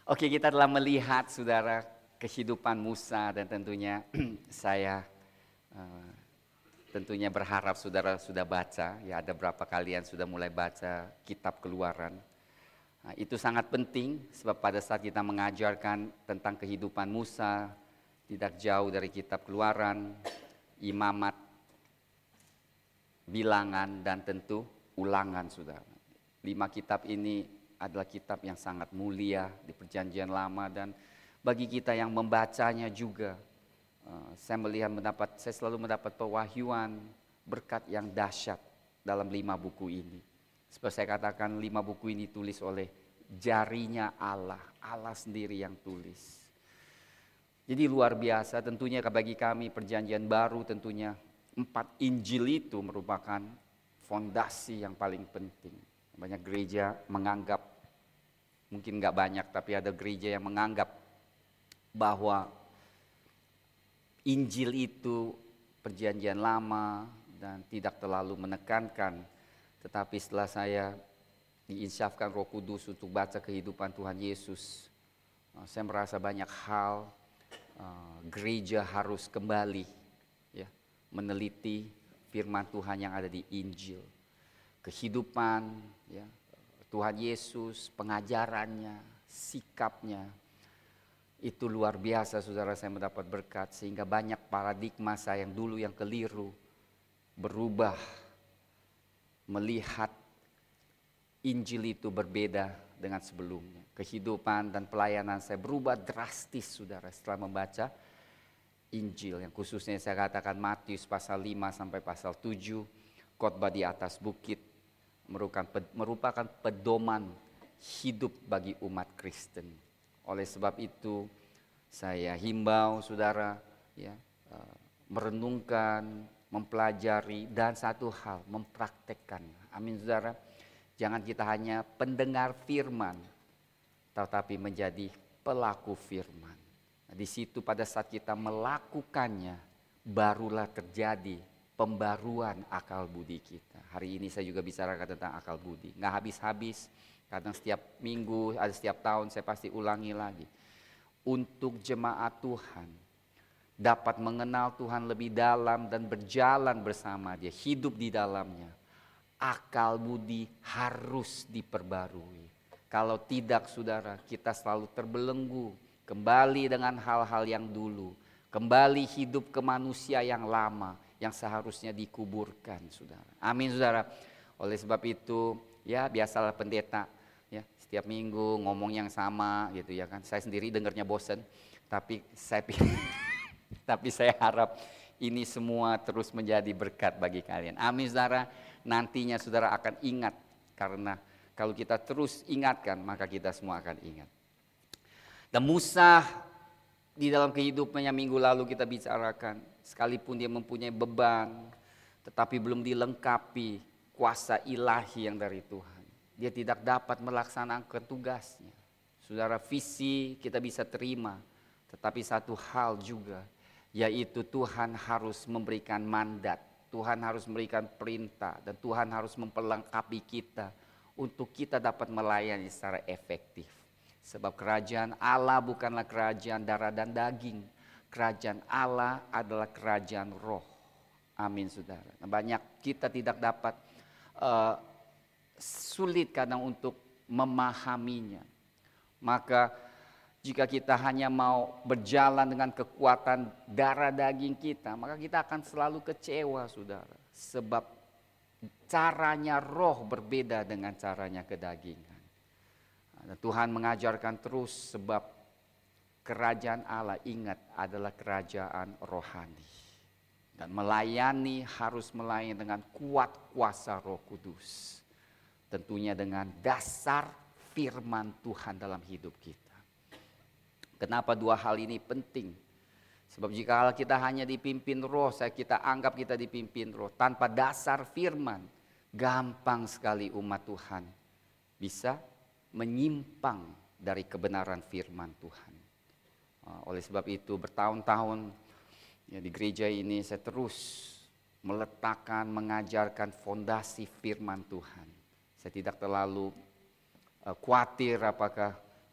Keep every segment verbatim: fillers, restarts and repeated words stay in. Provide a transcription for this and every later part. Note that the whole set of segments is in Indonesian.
Oke, kita telah melihat saudara kehidupan Musa dan tentunya saya uh, tentunya berharap saudara sudah baca, ya ada berapa kalian sudah mulai baca kitab Keluaran. Nah, itu sangat penting sebab pada saat kita mengajarkan tentang kehidupan Musa, tidak jauh dari kitab Keluaran, Imamat, Bilangan dan tentu Ulangan saudara. Lima kitab ini adalah kitab yang sangat mulia di perjanjian lama dan bagi kita yang membacanya juga uh, saya melihat mendapat saya selalu mendapat pewahyuan berkat yang dahsyat dalam lima buku ini. Seperti saya katakan, lima buku ini tulis oleh jarinya Allah, Allah sendiri yang tulis. Jadi luar biasa tentunya bagi kami perjanjian baru, tentunya empat Injil itu merupakan fondasi yang paling penting. Banyak gereja menganggap, mungkin nggak banyak, tapi ada gereja yang menganggap bahwa Injil itu perjanjian lama dan tidak terlalu menekankan. Tetapi setelah saya diinsyafkan Roh Kudus untuk baca kehidupan Tuhan Yesus, saya merasa banyak hal uh, gereja harus kembali ya, meneliti firman Tuhan yang ada di Injil. Kehidupan ya, Tuhan Yesus, pengajarannya, sikapnya, itu luar biasa saudara. Saya mendapat berkat sehingga banyak paradigma saya yang dulu yang keliru berubah, melihat Injil itu berbeda dengan sebelumnya. Kehidupan dan pelayanan saya berubah drastis saudara setelah membaca Injil, yang khususnya saya katakan Matius pasal lima sampai pasal tujuh, khotbah di atas bukit, merupakan pedoman hidup bagi umat Kristen. Oleh sebab itu saya himbau saudara ya, merenungkan, mempelajari dan satu hal mempraktekkan. Amin saudara. Jangan kita hanya pendengar firman, tetapi menjadi pelaku firman. Nah, di situ pada saat kita melakukannya, barulah terjadi pembaruan akal budi kita. Hari ini saya juga bicarakan tentang akal budi. Nggak habis-habis, kadang setiap minggu, ada setiap tahun saya pasti ulangi lagi. Untuk jemaat Tuhan dapat mengenal Tuhan lebih dalam dan berjalan bersama Dia, hidup di dalamnya, akal budi harus diperbarui. Kalau tidak saudara, kita selalu terbelenggu kembali dengan hal-hal yang dulu, kembali hidup ke manusia yang lama yang seharusnya dikuburkan saudara. Amin saudara. Oleh sebab itu ya biasalah pendeta ya setiap minggu ngomong yang sama gitu ya kan. Saya sendiri dengarnya bosan, tapi saya tapi saya harap ini semua terus menjadi berkat bagi kalian. Amin saudara. Nantinya saudara akan ingat, karena kalau kita terus ingatkan maka kita semua akan ingat. Dan Musa di dalam kehidupannya minggu lalu kita bicarakan, sekalipun dia mempunyai beban, tetapi belum dilengkapi kuasa ilahi yang dari Tuhan, dia tidak dapat melaksanakan tugasnya. Saudara, visi kita bisa terima, tetapi satu hal juga, yaitu Tuhan harus memberikan mandat, Tuhan harus memberikan perintah, dan Tuhan harus memperlengkapi kita untuk kita dapat melayani secara efektif. Sebab kerajaan Allah bukanlah kerajaan darah dan daging. Kerajaan Allah adalah kerajaan roh. Amin saudara. Nah, banyak kita tidak dapat uh, sulit kadang untuk memahaminya. Maka jika kita hanya mau berjalan dengan kekuatan darah daging kita, maka kita akan selalu kecewa saudara. Sebab caranya roh berbeda dengan caranya kedagingan. Nah, Tuhan mengajarkan terus sebab kerajaan Allah, ingat, adalah kerajaan rohani. Dan melayani harus melayani dengan kuat kuasa Roh Kudus. Tentunya dengan dasar firman Tuhan dalam hidup kita. Kenapa dua hal ini penting? Sebab jika kita hanya dipimpin roh, saya kita anggap kita dipimpin roh tanpa dasar firman, gampang sekali umat Tuhan bisa menyimpang dari kebenaran firman Tuhan. Oleh sebab itu bertahun-tahun ya, di gereja ini saya terus meletakkan, mengajarkan fondasi firman Tuhan. Saya tidak terlalu uh, khawatir apakah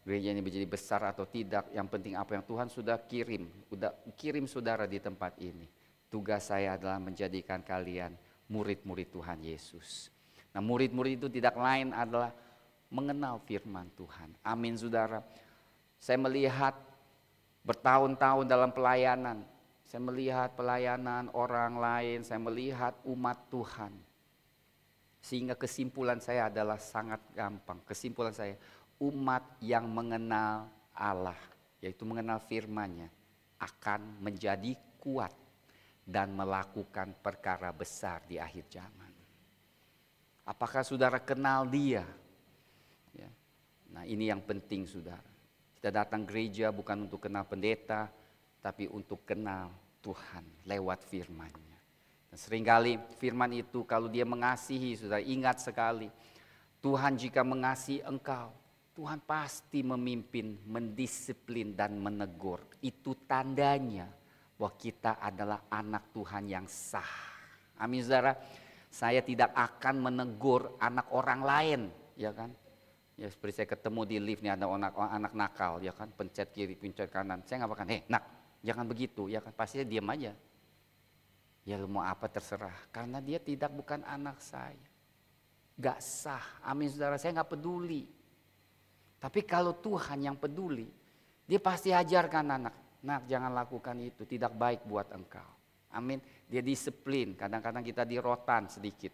gereja ini menjadi besar atau tidak, yang penting apa yang Tuhan sudah kirim, sudah kirim saudara di tempat ini. Tugas saya adalah menjadikan kalian murid-murid Tuhan Yesus. Nah, murid-murid itu tidak lain adalah mengenal firman Tuhan. Amin saudara. Saya melihat bertahun-tahun dalam pelayanan, saya melihat pelayanan orang lain, saya melihat umat Tuhan. Sehingga kesimpulan saya adalah sangat gampang. Kesimpulan saya, umat yang mengenal Allah, yaitu mengenal firman-Nya, akan menjadi kuat dan melakukan perkara besar di akhir zaman. Apakah saudara kenal Dia? Ya. Nah, ini yang penting saudara. Kita datang gereja bukan untuk kenal pendeta, tapi untuk kenal Tuhan lewat firman-Nya. Dan seringkali firman itu kalau dia mengasihi, saudara ingat sekali, Tuhan jika mengasihi engkau, Tuhan pasti memimpin, mendisiplin dan menegur. Itu tandanya bahwa kita adalah anak Tuhan yang sah. Amin saudara. Saya tidak akan menegur anak orang lain, ya kan? Ya seperti saya ketemu di lift nih ada anak, anak nakal, ya kan? Pencet kiri, pencet kanan. Saya nggak akan, hei nak, jangan begitu, ya kan? Pasti dia diam aja. Ya lu mau apa terserah, karena dia tidak bukan anak saya. Gak sah, amin saudara, saya gak peduli. Tapi kalau Tuhan yang peduli, dia pasti ajarkan anak, nak jangan lakukan itu, tidak baik buat engkau. Amin, dia disiplin, kadang-kadang kita dirotan sedikit.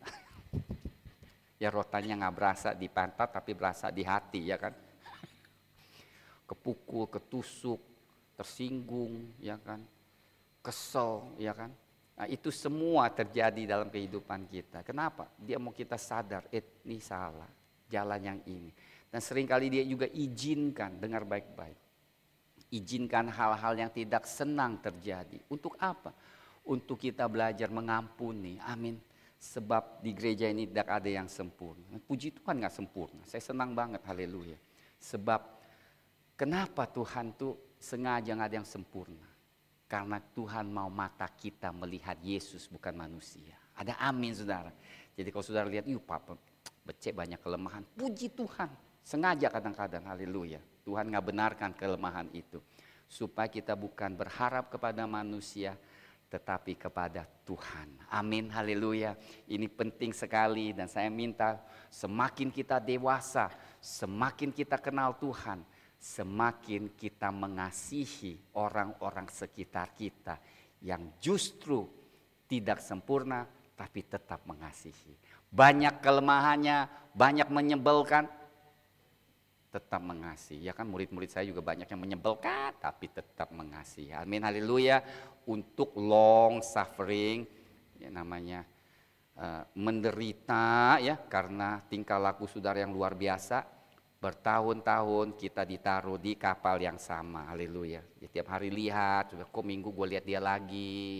Ya rotannya gak berasa di pantat tapi berasa di hati, ya kan. Kepukul, ketusuk, tersinggung, ya kan. Kesel, ya kan. Nah, itu semua terjadi dalam kehidupan kita. Kenapa? Dia mau kita sadar, eh ini salah, jalan yang ini. Dan seringkali dia juga izinkan, dengar baik-baik. Izinkan hal-hal yang tidak senang terjadi. Untuk apa? Untuk kita belajar mengampuni, amin. Sebab di gereja ini tidak ada yang sempurna. Puji Tuhan gak sempurna, saya senang banget, haleluya. Sebab kenapa Tuhan tuh sengaja gak ada yang sempurna? Karena Tuhan mau mata kita melihat Yesus bukan manusia. Ada amin saudara. Jadi kalau saudara lihat, yuk papa becek banyak kelemahan. Puji Tuhan. Sengaja kadang-kadang, haleluya. Tuhan gak benarkan kelemahan itu. Supaya kita bukan berharap kepada manusia, tetapi kepada Tuhan. Amin, haleluya. Ini penting sekali dan saya minta semakin kita dewasa, semakin kita kenal Tuhan, semakin kita mengasihi orang-orang sekitar kita yang justru tidak sempurna tapi tetap mengasihi. Banyak kelemahannya, banyak menyebalkan, tetap mengasihi. Ya kan murid-murid saya juga banyak yang menyebalkan tapi tetap mengasihi. Amin, haleluya. Untuk long suffering, ya namanya uh, menderita ya karena tingkah laku saudara yang luar biasa. Bertahun-tahun kita ditaruh di kapal yang sama, haleluya. Ya, tiap hari lihat, kok minggu gue lihat dia lagi.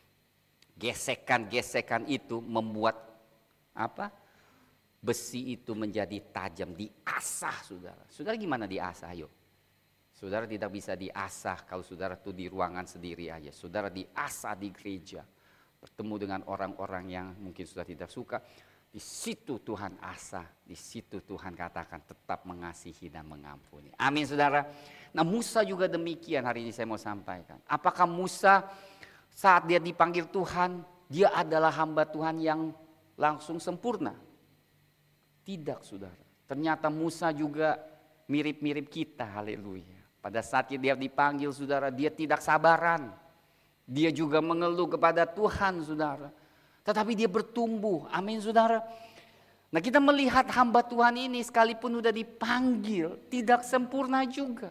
Gesekan-gesekan itu membuat apa? Besi itu menjadi tajam, diasah saudara. Saudara gimana diasah? Ayo. Saudara tidak bisa diasah kalau saudara tuh di ruangan sendiri aja. Saudara diasah di gereja. Bertemu dengan orang-orang yang mungkin sudah tidak suka. Di situ Tuhan asah, di situ Tuhan katakan tetap mengasihi dan mengampuni. Amin saudara. Nah Musa juga demikian, hari ini saya mau sampaikan. Apakah Musa saat dia dipanggil Tuhan, dia adalah hamba Tuhan yang langsung sempurna? Tidak saudara. Ternyata Musa juga mirip-mirip kita, haleluya. Pada saat dia dipanggil saudara, dia tidak sabaran. Dia juga mengeluh kepada Tuhan saudara. Tetapi dia bertumbuh, amin saudara. Nah kita melihat hamba Tuhan ini sekalipun sudah dipanggil, tidak sempurna juga.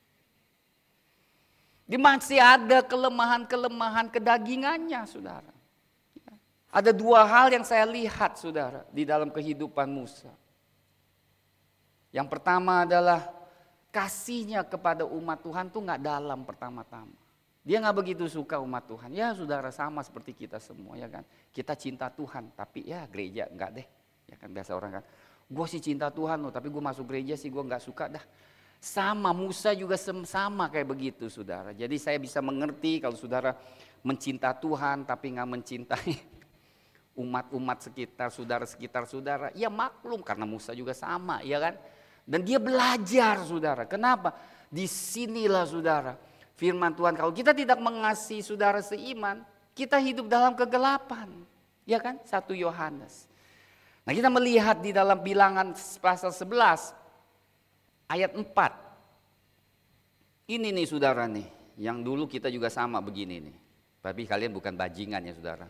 Dia masih ada kelemahan-kelemahan kedagingannya saudara. Ada dua hal yang saya lihat saudara di dalam kehidupan Musa. Yang pertama adalah kasihnya kepada umat Tuhan tuh gak dalam pertama-tama. Dia gak begitu suka umat Tuhan. Ya saudara sama seperti kita semua ya kan. Kita cinta Tuhan tapi ya gereja enggak deh. Ya kan biasa orang kan. Gue sih cinta Tuhan loh tapi gue masuk gereja sih gue gak suka dah. Sama Musa juga sama kayak begitu saudara. Jadi saya bisa mengerti kalau saudara mencinta Tuhan tapi gak mencintai umat-umat sekitar, saudara sekitar saudara. Ya maklum karena Musa juga sama ya kan. Dan dia belajar saudara. Kenapa? Disinilah saudara firman Tuhan. Kalau kita tidak mengasihi saudara seiman, kita hidup dalam kegelapan. Ya kan? satu Yohanes. Nah kita melihat di dalam bilangan pasal sebelas ayat empat. Ini nih saudara nih. Yang dulu kita juga sama begini nih. Tapi kalian bukan bajingan ya saudara.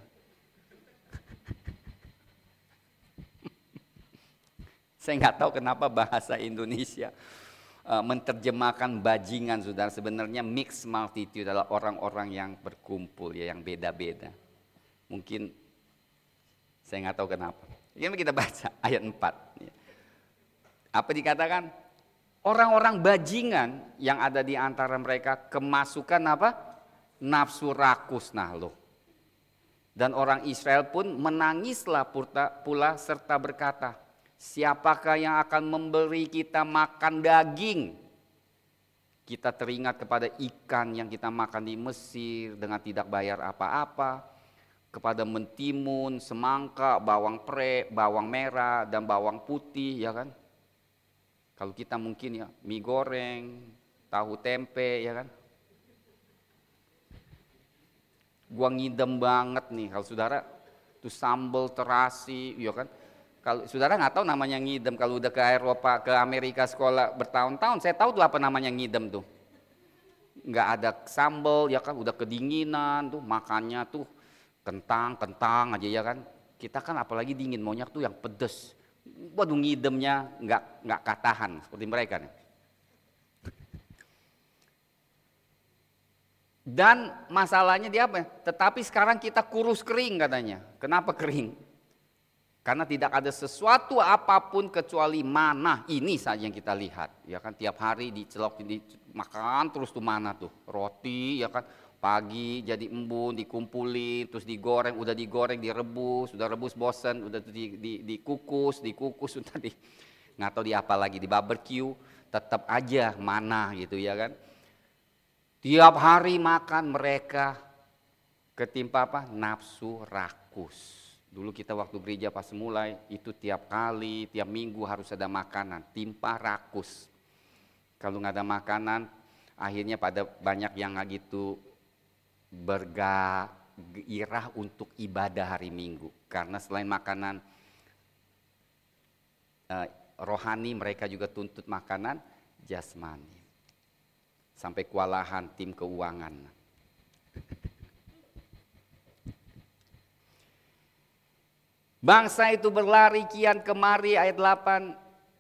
Saya nggak tahu kenapa bahasa Indonesia uh, menerjemahkan bajingan saudara. Sebenarnya mixed multitude adalah orang-orang yang berkumpul ya, yang beda-beda. Mungkin saya nggak tahu kenapa. Ini kita baca ayat empat. Apa dikatakan? Orang-orang bajingan yang ada di antara mereka kemasukan apa? Nafsu rakus. Nah loh. Dan orang Israel pun menangislah pula serta berkata, siapakah yang akan memberi kita makan daging? Kita teringat kepada ikan yang kita makan di Mesir dengan tidak bayar apa-apa. Kepada mentimun, semangka, bawang pre, bawang merah, dan bawang putih, ya kan? Kalau kita mungkin ya mie goreng, tahu tempe, ya kan? Gua ngidem banget nih, kalau saudara tuh sambal terasi, ya kan? Kalau saudara nggak tahu namanya ngidem, kalau udah ke Eropa, ke Amerika sekolah bertahun-tahun, saya tahu tuh apa namanya ngidem tuh. Nggak ada sambal, ya kan? Udah kedinginan tuh, makannya tuh kentang-kentang aja ya kan. Kita kan apalagi dingin, maunya tuh yang pedes. Waduh ngidemnya nggak nggak katahan seperti mereka nih. Dan masalahnya dia apa? Tetapi sekarang kita kurus kering katanya. Kenapa kering? Karena tidak ada sesuatu apapun kecuali mana. Ini saja yang kita lihat. Ya kan tiap hari dicelok, dimakan terus tuh mana tuh. Roti ya kan. Pagi jadi embun, dikumpulin, terus digoreng, udah digoreng, direbus, udah rebus bosen, udah di, di, dikukus, dikukus, udah di nggak tahu di apa lagi, di barbecue, tetap aja mana gitu ya kan. Tiap hari makan mereka ketimpa apa? Nafsu rakus. Dulu kita waktu gereja pas mulai itu tiap kali, tiap minggu harus ada makanan, timpa rakus. Kalau nggak ada makanan, akhirnya pada banyak yang nggak gitu bergairah untuk ibadah hari Minggu. Karena selain makanan eh, rohani, mereka juga tuntut makanan jasmani. Sampai kewalahan tim keuangan. Bangsa itu berlari kian kemari ayat delapan.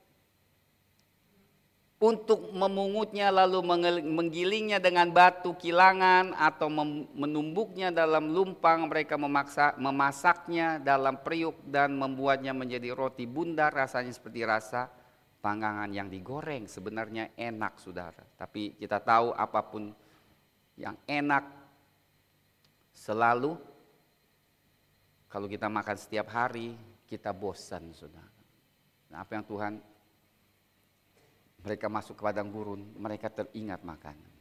Untuk memungutnya lalu menggilingnya dengan batu kilangan atau menumbuknya dalam lumpang, mereka memaksa, memasaknya dalam periuk dan membuatnya menjadi roti bundar rasanya seperti rasa panggangan yang digoreng. Sebenarnya enak saudara, tapi kita tahu apapun yang enak selalu kalau kita makan setiap hari kita bosan saudara. Nah, apa yang Tuhan, mereka masuk ke padang gurun, mereka teringat makanan.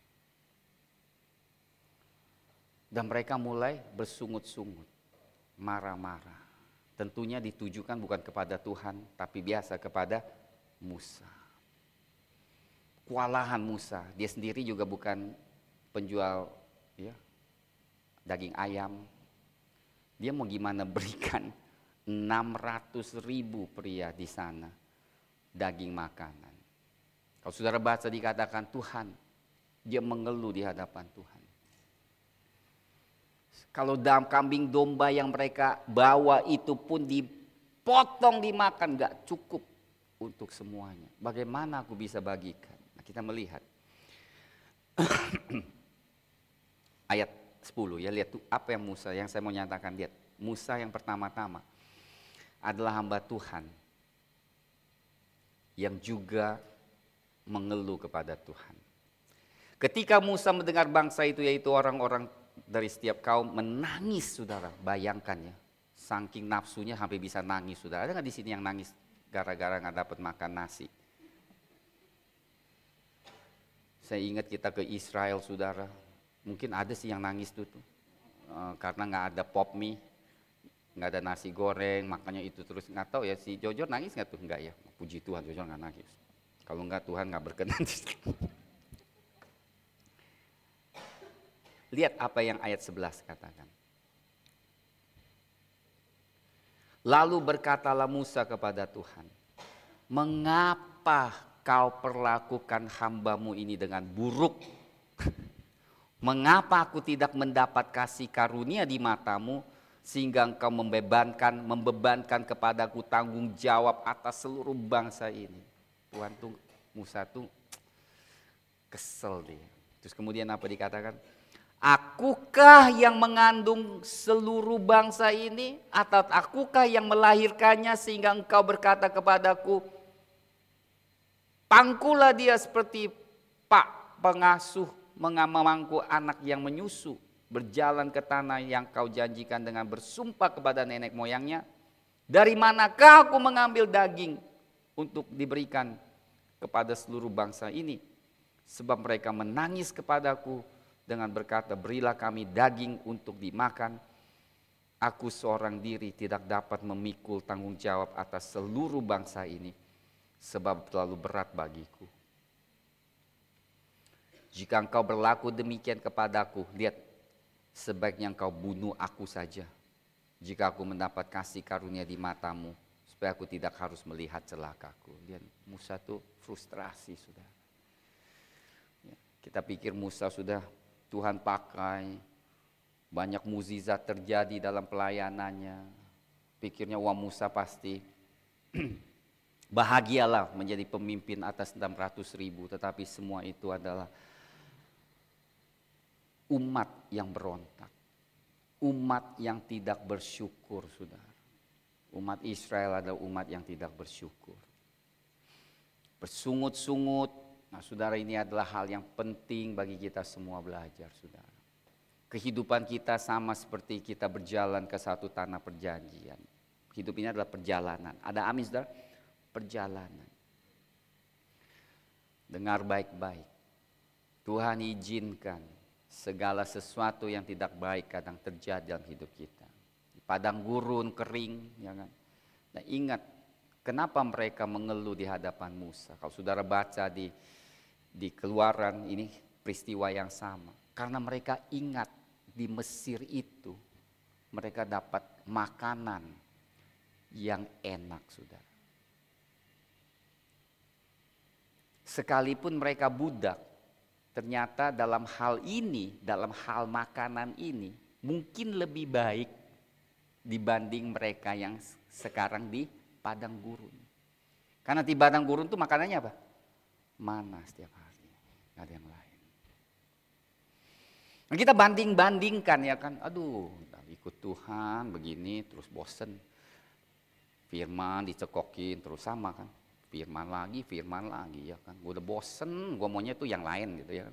Dan mereka mulai bersungut-sungut, marah-marah. Tentunya ditujukan bukan kepada Tuhan, tapi biasa kepada Musa. Kewalahan Musa, dia sendiri juga bukan penjual ya, daging ayam. Dia mau gimana berikan enam ratus ribu pria di sana daging makanan. Kalau saudara baca dikatakan Tuhan, dia mengeluh di hadapan Tuhan. Kalau dalam kambing domba yang mereka bawa itu pun dipotong dimakan, gak cukup untuk semuanya. Bagaimana aku bisa bagikan? Nah, kita melihat ayat sepuluh ya, lihat tuh apa yang Musa, yang saya mau nyatakan. Lihat, Musa yang pertama-tama adalah hamba Tuhan yang juga mengeluh kepada Tuhan. Ketika Musa mendengar bangsa itu, yaitu orang-orang dari setiap kaum, menangis saudara, bayangkan ya, saking nafsunya sampai bisa nangis saudara. Ada nggak di sini yang nangis gara-gara nggak dapat makan nasi? Saya ingat kita ke Israel saudara, mungkin ada sih yang nangis tuh, tuh. E, karena nggak ada pop mie. nggak ada nasi goreng, makanya itu terus. Nggak tahu ya si Jojor nangis nggak tuh? Nggak ya, puji Tuhan Jojor nggak nangis. Kalau nggak Tuhan nggak berkenan. Lihat apa yang ayat sebelas katakan. Lalu berkatalah Musa kepada Tuhan, mengapa kau perlakukan hambamu ini dengan buruk? Mengapa aku tidak mendapat kasih karunia di matamu, sehingga engkau membebankan, membebankan kepadaku tanggung jawab atas seluruh bangsa ini. Tuhan tuh, Musa tuh kesel dia. Terus kemudian apa dikatakan? Akukah yang mengandung seluruh bangsa ini? Atau akukah yang melahirkannya sehingga engkau berkata kepadaku, pangkulah dia seperti pak pengasuh memangku anak yang menyusu, berjalan ke tanah yang kau janjikan dengan bersumpah kepada nenek moyangnya. Dari manakah aku mengambil daging untuk diberikan kepada seluruh bangsa ini? Sebab mereka menangis kepadaku dengan berkata, berilah kami daging untuk dimakan. Aku seorang diri tidak dapat memikul tanggung jawab atas seluruh bangsa ini, sebab terlalu berat bagiku. Jika engkau berlaku demikian kepadaku, lihat, sebaiknya engkau bunuh aku saja, jika aku mendapat kasih karunia di matamu, supaya aku tidak harus melihat celakaku. Lihat, Musa tuh frustrasi sudah. Kita pikir Musa sudah Tuhan pakai, banyak mukjizat terjadi dalam pelayanannya. Pikirnya wah Musa pasti bahagialah menjadi pemimpin atas enam ratus ribu. Tetapi semua itu adalah umat yang berontak. Umat yang tidak bersyukur, saudara. Umat Israel adalah umat yang tidak bersyukur. Bersungut-sungut. Nah saudara, ini adalah hal yang penting bagi kita semua belajar, saudara. Kehidupan kita sama seperti kita berjalan ke satu tanah perjanjian. Hidup ini adalah perjalanan. Ada amin saudara? Perjalanan. Dengar baik-baik. Tuhan izinkan segala sesuatu yang tidak baik kadang terjadi dalam hidup kita. Di padang gurun kering, ya kan? Nah ingat, kenapa mereka mengeluh di hadapan Musa? Kalau saudara baca di di Keluaran, ini peristiwa yang sama. Karena mereka ingat di Mesir itu mereka dapat makanan yang enak, saudara. Sekalipun mereka budak, ternyata dalam hal ini, dalam hal makanan ini mungkin lebih baik dibanding mereka yang sekarang di padang gurun. Karena di padang gurun itu makanannya apa? Mana setiap hari, nggak ada yang lain. Nah, kita banding-bandingkan ya kan, aduh ikut Tuhan begini terus bosen. Firman dicekokin terus sama kan, firman lagi, firman lagi ya kan. Gue udah bosen, gue maunya tuh yang lain gitu ya.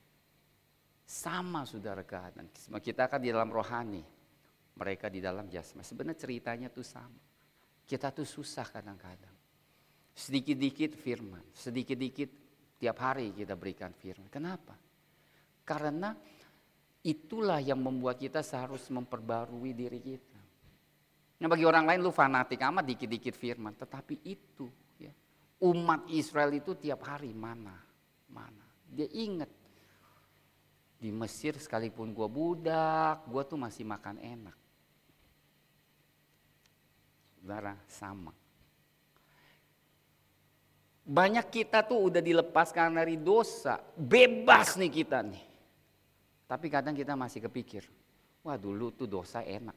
Sama saudara keadaan. Kita kan di dalam rohani, mereka di dalam jasmani. Sebenarnya ceritanya tuh sama. Kita tuh susah kadang-kadang. Sedikit-dikit firman, sedikit-dikit tiap hari kita berikan firman. Kenapa? Karena itulah yang membuat kita seharusnya memperbarui diri kita. Nah bagi orang lain lu fanatik amat dikit-dikit firman. Tetapi itu ya, umat Israel itu tiap hari mana, mana. Dia ingat. Di Mesir sekalipun gua budak, gua tuh masih makan enak. Saudara, sama. Banyak kita tuh udah dilepaskan dari dosa, bebas nih kita nih. Tapi kadang kita masih kepikir, wah dulu tuh dosa enak.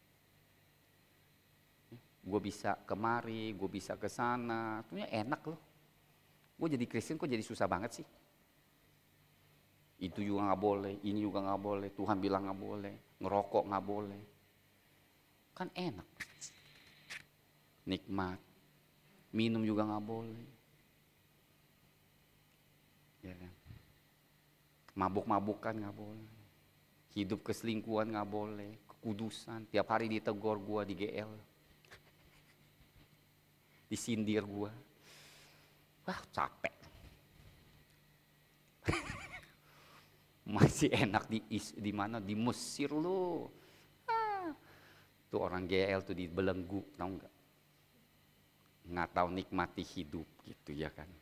Gue bisa kemari, gue bisa ke sana, tuh enak loh. Gue jadi Kristen kok jadi susah banget sih. Itu juga nggak boleh, ini juga nggak boleh. Tuhan bilang nggak boleh, ngerokok nggak boleh. Kan enak, nikmat. Minum juga nggak boleh. Ya kan? Mabuk-mabukan nggak boleh, hidup keselingkuhan nggak boleh, kekudusan. Tiap hari ditegur gua di G L, disindir gua, wah capek. Masih enak di di mana di Mesir lu, ah, Tuh orang G L tuh dibelenggu, tahu nggak? Nggak tahu nikmati hidup gitu ya kan.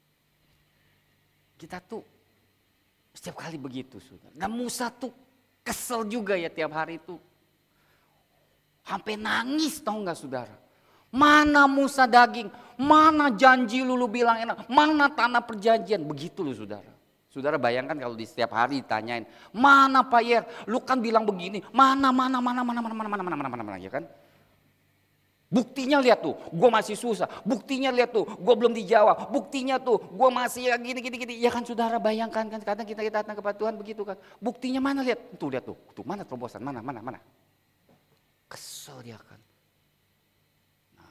Kita tuh setiap kali begitu saudara. Dan Musa tuh kesel juga ya tiap hari tuh. Sampai nangis tahu nggak saudara. Mana Musa daging, mana janji lu, lu bilang enak, mana tanah perjanjian. Begitu loh saudara. Saudara bayangkan kalau di setiap hari ditanyain, mana Pak Yer, lu kan bilang begini, mana, mana, mana, mana, mana, mana, mana, mana, mana, mana, mana, ya kan? Buktinya lihat tuh, gue masih susah. Buktinya lihat tuh, gue belum dijawab. Buktinya tuh, gue masih ya gini, gini, gini. Ya kan saudara bayangkan kan, kadang kita kita datang kepada Tuhan begitu kan. Buktinya mana lihat, tuh lihat tuh, tuh mana terobosan, mana, mana, mana. Kesel dia kan. Nah,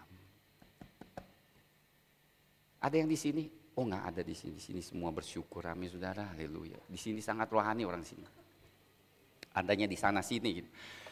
ada yang di sini? Oh nggak ada di sini, di sini semua bersyukur, amin saudara, haleluya. Di sini sangat rohani orang sini. Adanya di sana sini gitu.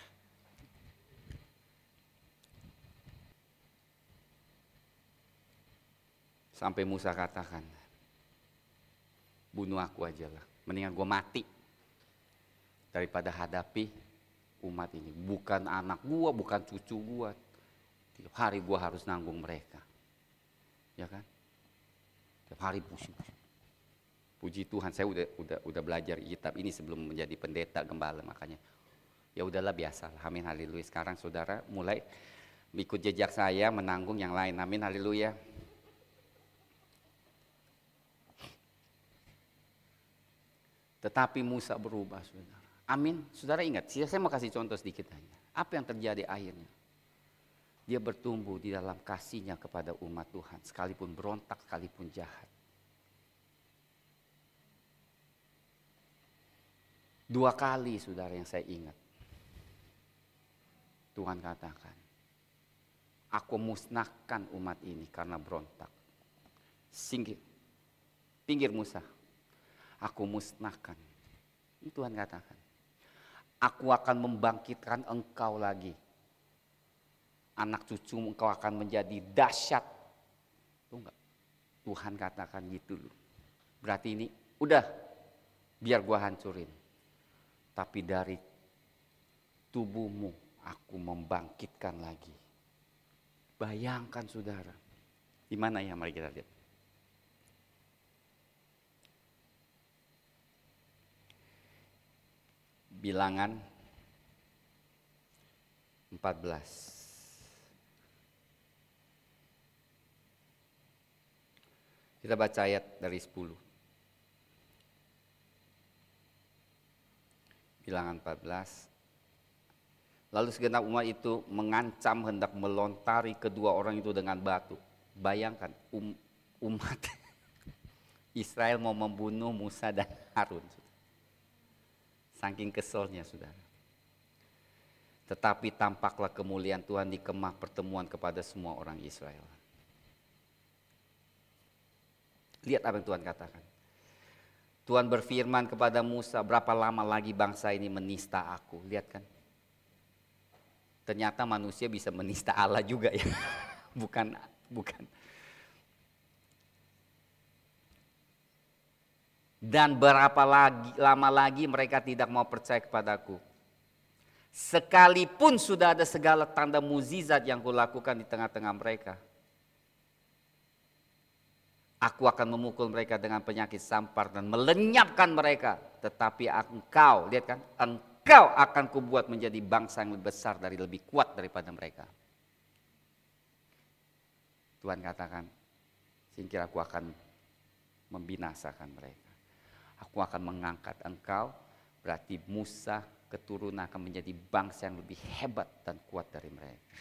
Sampai Musa katakan, bunuh aku aja lah, mendingan gue mati daripada hadapi umat ini. Bukan anak gue, bukan cucu gue, tiap hari gue harus nanggung mereka, ya kan? Tiap hari pusing-pusing. Puji Tuhan, saya udah udah udah belajar kitab ini sebelum menjadi pendeta gembala, makanya ya udahlah biasa. Amin haleluya. Sekarang saudara mulai ikut jejak saya menanggung yang lain. Amin haleluya. Tetapi Musa berubah saudara. Amin. Saudara ingat, saya mau kasih contoh sedikit aja. Apa yang terjadi akhirnya? Dia bertumbuh di dalam kasihnya kepada umat Tuhan. Sekalipun berontak, sekalipun jahat. Dua kali saudara yang saya ingat. Tuhan katakan, aku musnahkan umat ini karena berontak. Singgir, pinggir Musa. Aku musnahkan. Ini Tuhan katakan. Aku akan membangkitkan engkau lagi. Anak cucu engkau akan menjadi dahsyat. Tuh enggak? Tuhan katakan gitu loh. Berarti ini udah biar gua hancurin. Tapi dari tubuhmu aku membangkitkan lagi. Bayangkan saudara. Di mana ya, mari kita lihat. Bilangan empat belas. Kita baca ayat dari sepuluh. Bilangan empat belas. Lalu segenap umat itu mengancam hendak melontari kedua orang itu dengan batu. Bayangkan um, umat Israel mau membunuh Musa dan Harun. Saking keselnya saudara. Tetapi tampaklah kemuliaan Tuhan di kemah pertemuan kepada semua orang Israel. Lihat apa yang Tuhan katakan. Tuhan berfirman kepada Musa, berapa lama lagi bangsa ini menista aku. Lihat kan. Ternyata manusia bisa menista Allah juga ya. bukan bukan. Dan berapa lagi, lama lagi mereka tidak mau percaya kepadaku. Sekalipun sudah ada segala tanda mukjizat yang kulakukan di tengah-tengah mereka. Aku akan memukul mereka dengan penyakit sampar dan melenyapkan mereka. Tetapi engkau, lihat kan, engkau akan kubuat menjadi bangsa yang lebih besar dari lebih kuat daripada mereka. Tuhan katakan, singkir aku akan membinasakan mereka. Aku akan mengangkat engkau, berarti Musa keturunan akan menjadi bangsa yang lebih hebat dan kuat dari mereka.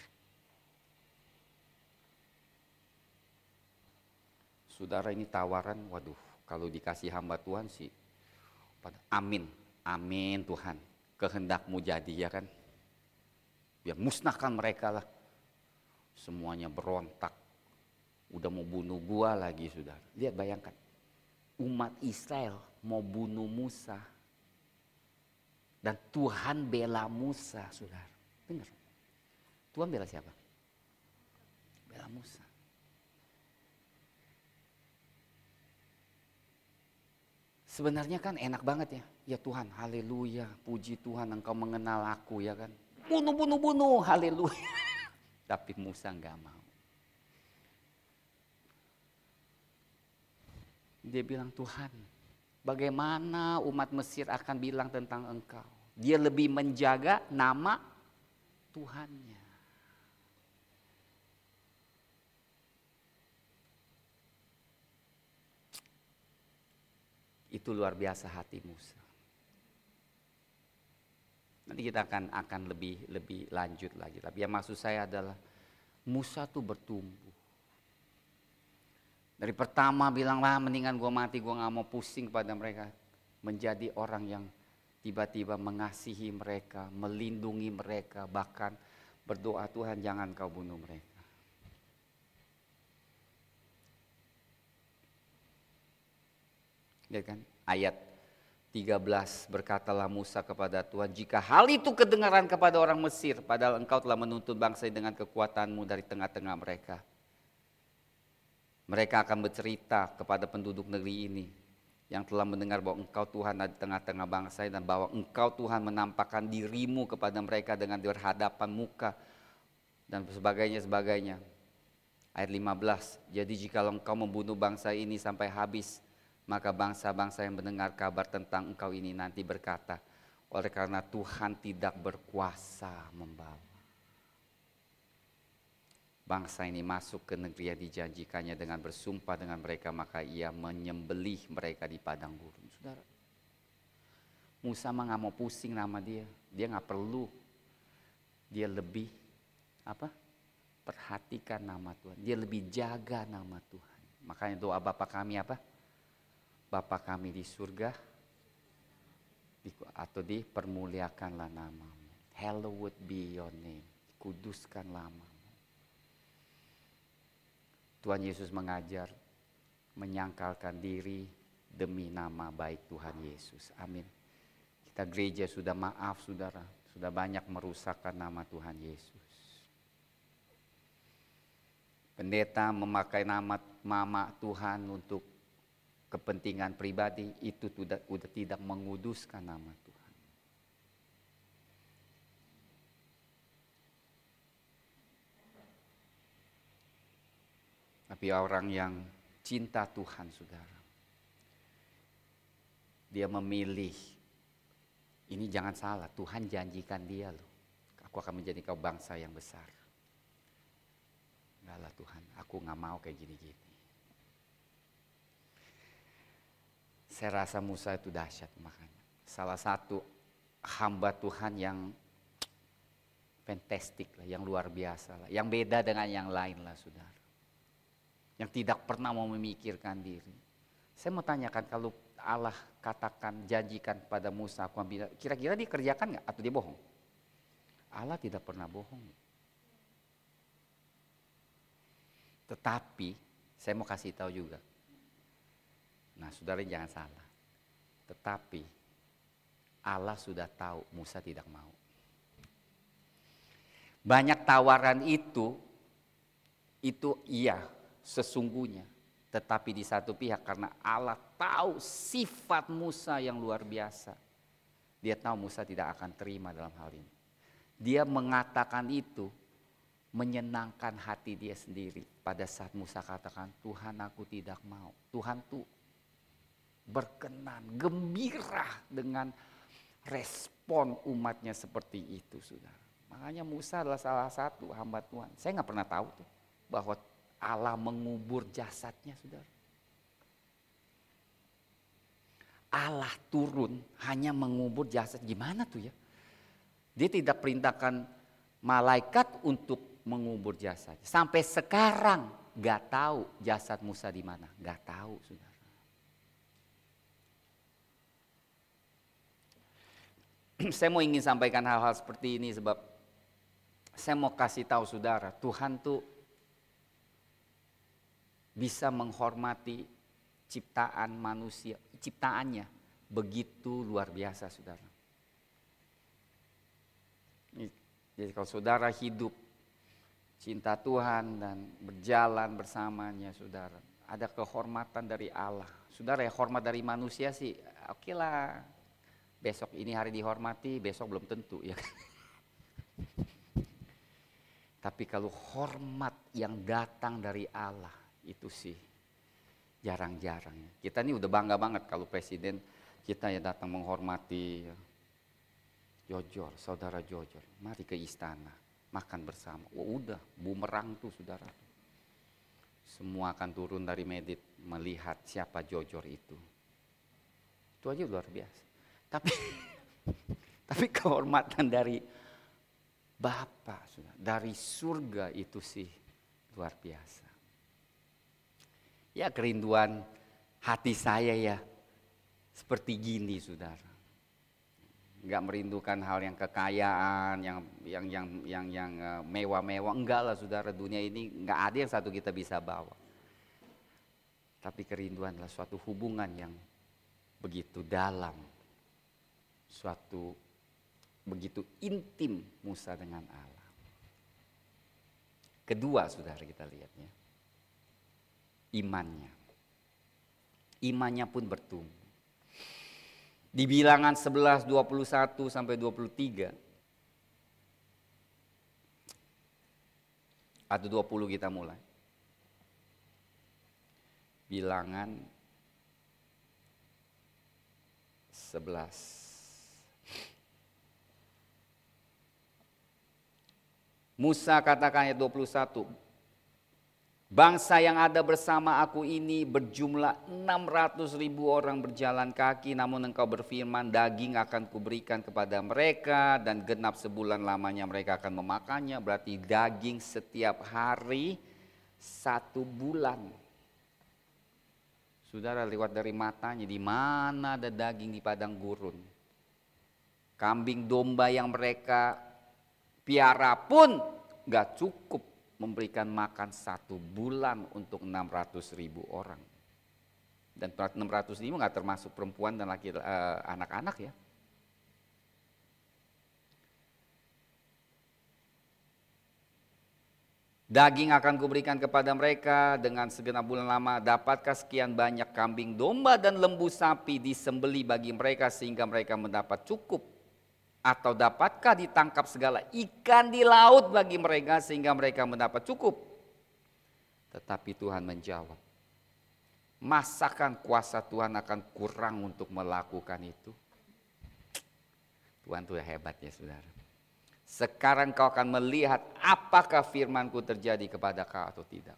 Saudara, ini tawaran, waduh, kalau dikasih hamba Tuhan sih, amin, amin Tuhan, kehendakmu jadi ya kan. Biar musnahkan mereka lah, semuanya berontak, udah mau bunuh gua lagi saudara. Lihat bayangkan, umat Israel mau bunuh Musa, dan Tuhan bela Musa saudara. Dengar, Tuhan bela siapa? Bela Musa. Sebenarnya kan enak banget ya. Ya Tuhan, haleluya, puji Tuhan engkau mengenal aku ya kan. bunuh, bunuh, bunuh, haleluya. Tapi Musa nggak mau. Dia bilang, Tuhan, bagaimana umat Mesir akan bilang tentang engkau? Dia lebih menjaga nama Tuhannya. Itu luar biasa hati Musa. Nanti kita akan akan lebih lebih lanjut lagi. Tapi yang maksud saya adalah Musa tuh bertumbuh. Dari pertama bilang, lah mendingan gue mati, gue gak mau pusing pada mereka. Menjadi orang yang tiba-tiba mengasihi mereka, melindungi mereka, bahkan berdoa, Tuhan jangan kau bunuh mereka. Ya kan? Ayat tiga belas, berkatalah Musa kepada Tuhan, jika hal itu kedengaran kepada orang Mesir, padahal engkau telah menuntut bangsa dengan kekuatanmu dari tengah-tengah mereka. Mereka akan bercerita kepada penduduk negeri ini yang telah mendengar bahwa engkau Tuhan ada di tengah-tengah bangsa dan bahwa engkau Tuhan menampakkan dirimu kepada mereka dengan berhadapan muka dan sebagainya sebagainya. Ayat lima belas, jadi jika engkau membunuh bangsa ini sampai habis, maka bangsa-bangsa yang mendengar kabar tentang engkau ini nanti berkata, oleh karena Tuhan tidak berkuasa membawa bangsa ini masuk ke negeri yang dijanjikannya dengan bersumpah dengan mereka, maka ia menyembelih mereka di padang gurun. Saudara, Musa mah gak mau pusing nama dia, dia gak perlu, dia lebih apa? Perhatikan nama Tuhan, dia lebih jaga nama Tuhan. Makanya doa Bapa kami apa? Bapa kami di surga, atau dipermuliakanlah namamu. Hallowed be your name, kuduskan namamu. Tuhan Yesus mengajar menyangkalkan diri demi nama baik Tuhan Yesus. Amin. Kita gereja sudah maaf saudara, sudah banyak merusakkan nama Tuhan Yesus. Pendeta memakai nama mama Tuhan untuk kepentingan pribadi, itu sudah, sudah tidak menguduskan nama Tuhan. Tapi orang yang cinta Tuhan saudara, dia memilih, ini jangan salah, Tuhan janjikan dia loh, aku akan menjadi kau bangsa yang besar. Enggak lah Tuhan, aku gak mau kayak gini-gini. Saya rasa Musa itu dahsyat makanya. Salah satu hamba Tuhan yang fantastik lah, yang luar biasa lah, yang beda dengan yang lain lah saudara. Yang tidak pernah mau memikirkan diri. Saya mau tanyakan, kalau Allah katakan, janjikan pada Musa, aku ambil, kira-kira dia kerjakan gak atau dia bohong? Allah tidak pernah bohong. Tetapi saya mau kasih tahu juga. Nah saudara jangan salah. Tetapi Allah sudah tahu Musa tidak mau. Banyak tawaran itu, itu iya sesungguhnya. Tetapi di satu pihak karena Allah tahu sifat Musa yang luar biasa. Dia tahu Musa tidak akan terima dalam hal ini. Dia mengatakan itu menyenangkan hati dia sendiri. Pada saat Musa katakan, Tuhan aku tidak mau. Tuhan tuh berkenan, gembira dengan respon umatnya seperti itu saudara. Makanya Musa adalah salah satu hamba Tuhan. Saya gak pernah tahu tuh bahwa Allah mengubur jasadnya saudara. Allah turun hanya mengubur jasad. Gimana tuh ya? Dia tidak perintahkan malaikat untuk mengubur jasad. Sampai sekarang gak tahu jasad Musa di mana. Gak tahu saudara. Saya mau ingin sampaikan hal-hal seperti ini sebab saya mau kasih tahu saudara, Tuhan tuh bisa menghormati ciptaan manusia, ciptaannya begitu luar biasa saudara. Jadi kalau saudara hidup cinta Tuhan dan berjalan bersamanya saudara, ada kehormatan dari Allah. Saudara ya, hormat dari manusia sih oke lah. Besok ini hari dihormati, besok belum tentu ya kan. Tapi kalau hormat yang datang dari Allah, itu sih jarang-jarang. Kita ini udah bangga banget kalau presiden kita ya datang menghormati Jojor, saudara Jojor. Mari ke istana, makan bersama. Oh udah, bumerang tuh saudara. Semua akan turun dari medit melihat siapa Jojor itu. Itu aja luar biasa. Tapi tapi kehormatan dari Bapa, dari surga itu sih luar biasa. Ya kerinduan hati saya ya seperti gini saudara. Enggak merindukan hal yang kekayaan, yang yang yang yang yang uh, mewah-mewah, enggak lah saudara. Dunia ini enggak ada yang satu kita bisa bawa. Tapi kerinduan adalah suatu hubungan yang begitu dalam, suatu begitu intim Musa dengan Allah. Kedua saudara kita lihatnya, imannya. Imannya pun bertumbuh. Di Bilangan sebelas dua puluh satu sampai dua puluh tiga atau dua puluh kita mulai. Bilangan sebelas. Musa katakan ayat dua puluh satu. Bangsa yang ada bersama aku ini berjumlah enam ratus ribu orang berjalan kaki, namun engkau berfirman daging akan kuberikan kepada mereka dan genap sebulan lamanya mereka akan memakannya. Berarti daging setiap hari satu bulan. Saudara lewat dari matanya, di mana ada daging di padang gurun. Kambing domba yang mereka piara pun gak cukup memberikan makan satu bulan untuk enam ratus ribu orang. Dan enam ratus ribu gak termasuk perempuan dan laki, uh, anak-anak ya. Daging akan kuberikan kepada mereka dengan segenap bulan lama. Dapatkah sekian banyak kambing domba dan lembu sapi disembeli bagi mereka sehingga mereka mendapat cukup? Atau dapatkah ditangkap segala ikan di laut bagi mereka sehingga mereka mendapat cukup? Tetapi Tuhan menjawab, masakan kuasa Tuhan akan kurang untuk melakukan itu? Tuhan tuh hebat ya saudara. Sekarang kau akan melihat apakah firmanku terjadi kepada kau atau tidak.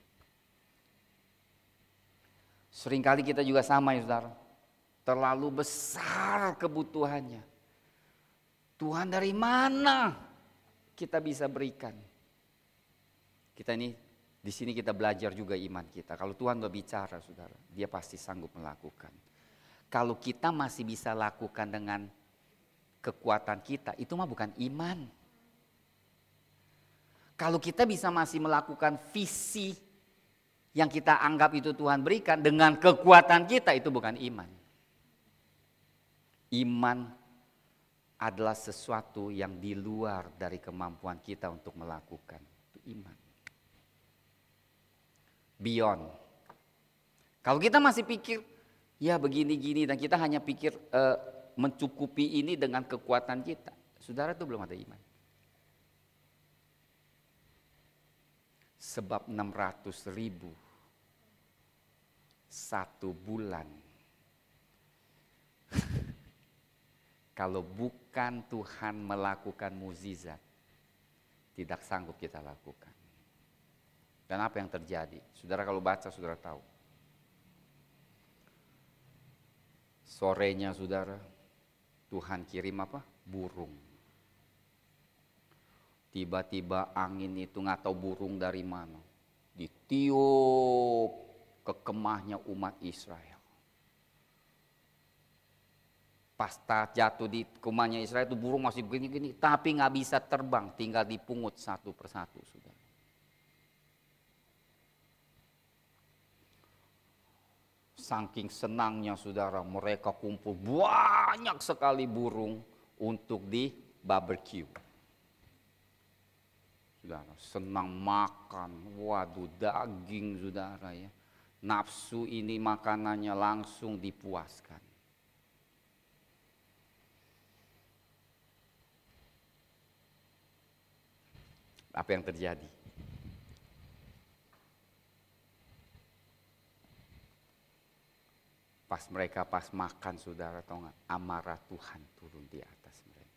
Seringkali kita juga sama ya saudara. Terlalu besar kebutuhannya. Tuhan dari mana kita bisa berikan? Kita ini di sini kita belajar juga iman kita. Kalau Tuhan udah bicara saudara, dia pasti sanggup melakukan. Kalau kita masih bisa lakukan dengan kekuatan kita, itu mah bukan iman. Kalau kita bisa masih melakukan visi yang kita anggap itu Tuhan berikan dengan kekuatan kita, itu bukan iman. Iman adalah sesuatu yang di luar dari kemampuan kita untuk melakukan. Itu iman. Beyond. Kalau kita masih pikir, ya begini-gini dan kita hanya pikir uh, mencukupi ini dengan kekuatan kita. Saudara itu belum ada iman. Sebab enam ratus ribu satu bulan. Kalau bukan Tuhan melakukan mukjizat, tidak sanggup kita lakukan. Dan apa yang terjadi? Saudara kalau baca saudara tahu. Sorenya saudara, Tuhan kirim apa? Burung. Tiba-tiba angin itu nggak tahu burung dari mana. Ditiup ke kemahnya umat Israel. Pas jatuh di kemahnya Israel itu burung masih begini-gini, tapi nggak bisa terbang, tinggal dipungut satu persatu sudah. Saking senangnya saudara, mereka kumpul banyak sekali burung untuk di barbecue. Saudara, senang makan, waduh daging saudara ya. Nafsu ini makanannya langsung dipuaskan. Apa yang terjadi? Pas mereka pas makan, saudara tahu nggak? Amarah Tuhan turun di atas mereka.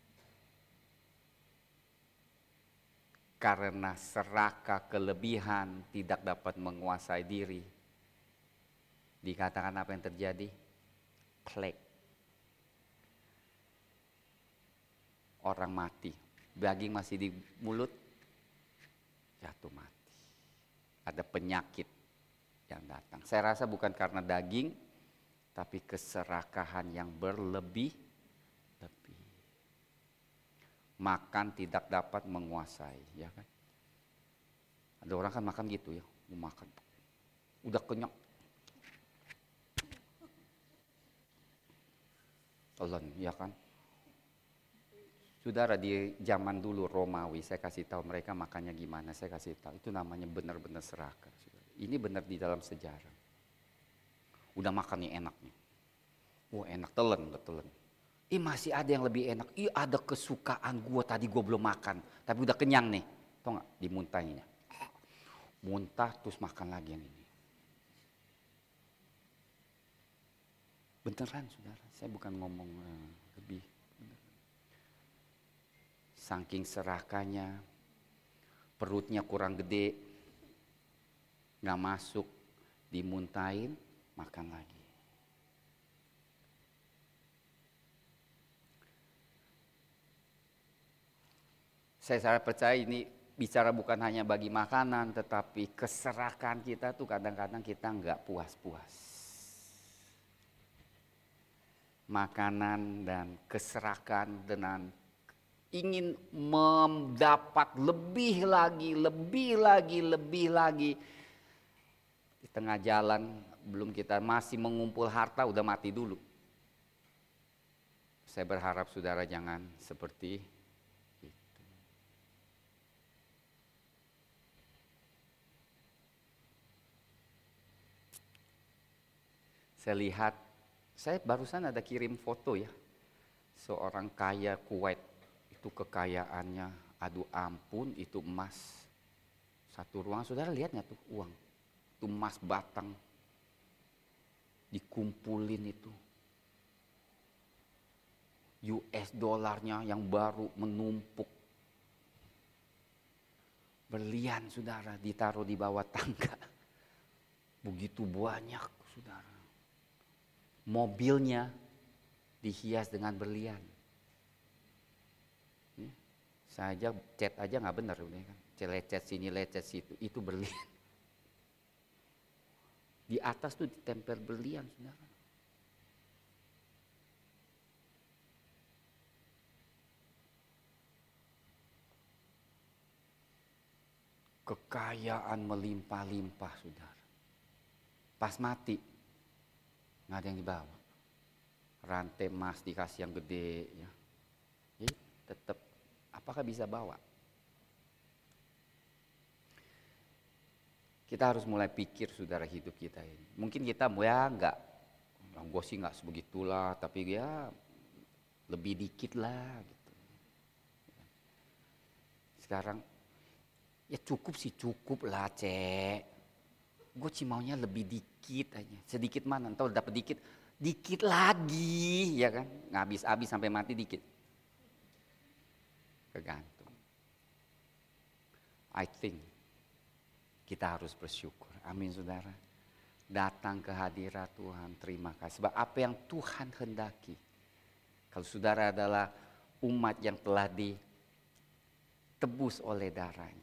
Karena serakah kelebihan tidak dapat menguasai diri. Dikatakan apa yang terjadi? Plague. Orang mati. Daging masih di mulut, jatuh mati. Ada penyakit yang datang. Saya rasa bukan karena daging, tapi keserakahan yang berlebih-lebih. Makan tidak dapat menguasai, ya kan? Ada orang kan makan gitu ya, mau makan, udah kenyang, telan, ya kan? Saudara, di zaman dulu Romawi, saya kasih tahu mereka makannya gimana, saya kasih tahu. Itu namanya benar-benar serakah. Ini benar di dalam sejarah. Udah makan nih enak nih. Wah enak, telan, udah telan. Ih masih ada yang lebih enak. Ih ada kesukaan gue tadi gue belum makan. Tapi udah kenyang nih. Tau gak dimuntahinnya. Muntah terus makan lagi yang ini. Beneran saudara. Saya bukan ngomong uh, lebih. Beneran. Saking serakahnya. Perutnya kurang gede. Gak masuk. Dimuntahin. Makan lagi. Saya sangat percaya ini bicara bukan hanya bagi makanan, tetapi keserakan kita tuh kadang-kadang kita nggak puas-puas. Makanan dan keserakan dengan ingin mendapat lebih lagi, lebih lagi, lebih lagi. Di tengah jalan belum kita masih mengumpul harta udah mati dulu. Saya berharap saudara jangan seperti saya lihat, saya barusan ada kirim foto ya, seorang kaya Kuwait, itu kekayaannya, aduh ampun itu emas, satu ruangan, saudara lihat nggak tuh uang, itu emas batang, dikumpulin itu, U S dolarnya yang baru menumpuk, berlian saudara ditaruh di bawah tangga, begitu banyak saudara. Mobilnya dihias dengan berlian. Ini, saya aja cat aja nggak benar, kan? Lecet sini, lecet situ, itu berlian. Di atas tuh ditempel berlian, saudara. Kekayaan melimpah-limpah, saudara. Pas mati, nggak ada yang dibawa. Rantai emas dikasih yang gede, ya. Jadi tetap, apakah bisa bawa? Kita harus mulai pikir saudara hidup kita ini. Mungkin kita ya nggak, gue sih nggak sebegitulah, tapi ya lebih dikit lah gitu. Sekarang ya cukup sih cukup lah cek. Gue sih maunya lebih dikit aja. Sedikit mana, entah dapat dikit, dikit lagi, ya kan? Nggak habis-habis sampai mati dikit. Kegantung. I think kita harus bersyukur. Amin saudara. Datang ke hadirat Tuhan, terima kasih. Sebab apa yang Tuhan hendaki. Kalau saudara adalah umat yang telah ditebus oleh darahnya.